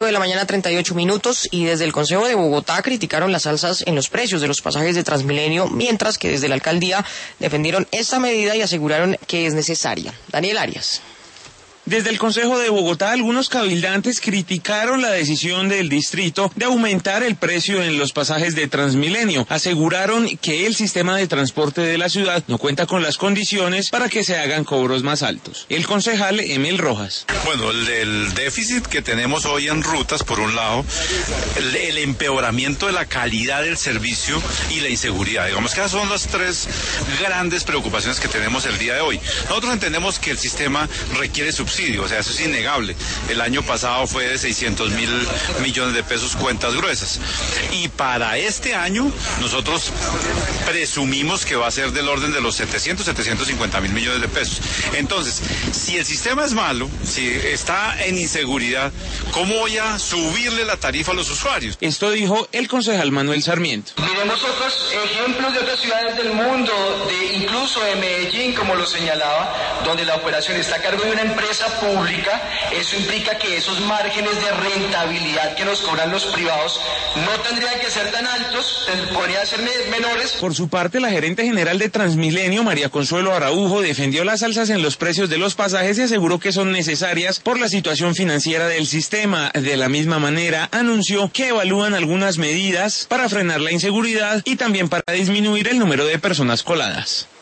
de la mañana, 38 minutos, y desde el Consejo de Bogotá criticaron las alzas en los precios de los pasajes de Transmilenio, mientras que desde la alcaldía defendieron esta medida y aseguraron que es necesaria. Daniel Arias. Desde el Consejo de Bogotá, algunos cabildantes criticaron la decisión del distrito de aumentar el precio en los pasajes de Transmilenio. Aseguraron que el sistema de transporte de la ciudad no cuenta con las condiciones para que se hagan cobros más altos. El concejal Emil Rojas. Bueno, el déficit que tenemos hoy en rutas, por un lado, el empeoramiento de la calidad del servicio y la inseguridad. Digamos que esas son las tres grandes preocupaciones que tenemos el día de hoy. Nosotros entendemos que el sistema requiere subsidios, o sea, eso es innegable. El año pasado fue de 600.000 millones de pesos cuentas gruesas. Y para este año nosotros presumimos que va a ser del orden de los 750.000 millones de pesos. Entonces, si el sistema es malo, si está en inseguridad, ¿cómo voy a subirle la tarifa a los usuarios? Esto dijo el concejal Manuel Sarmiento. Miremos otros ejemplos de otras ciudades del mundo, incluso de Medellín, como lo señalaba, donde la operación está a cargo de una empresa pública. Eso implica que esos márgenes de rentabilidad que nos cobran los privados no tendrían que ser tan altos, podrían ser menores. Por su parte, la gerente general de Transmilenio, María Consuelo Araujo, defendió las alzas en los precios de los pasajes y aseguró que son necesarias por la situación financiera del sistema. De la misma manera, anunció que evalúan algunas medidas para frenar la inseguridad y también para disminuir el número de personas coladas.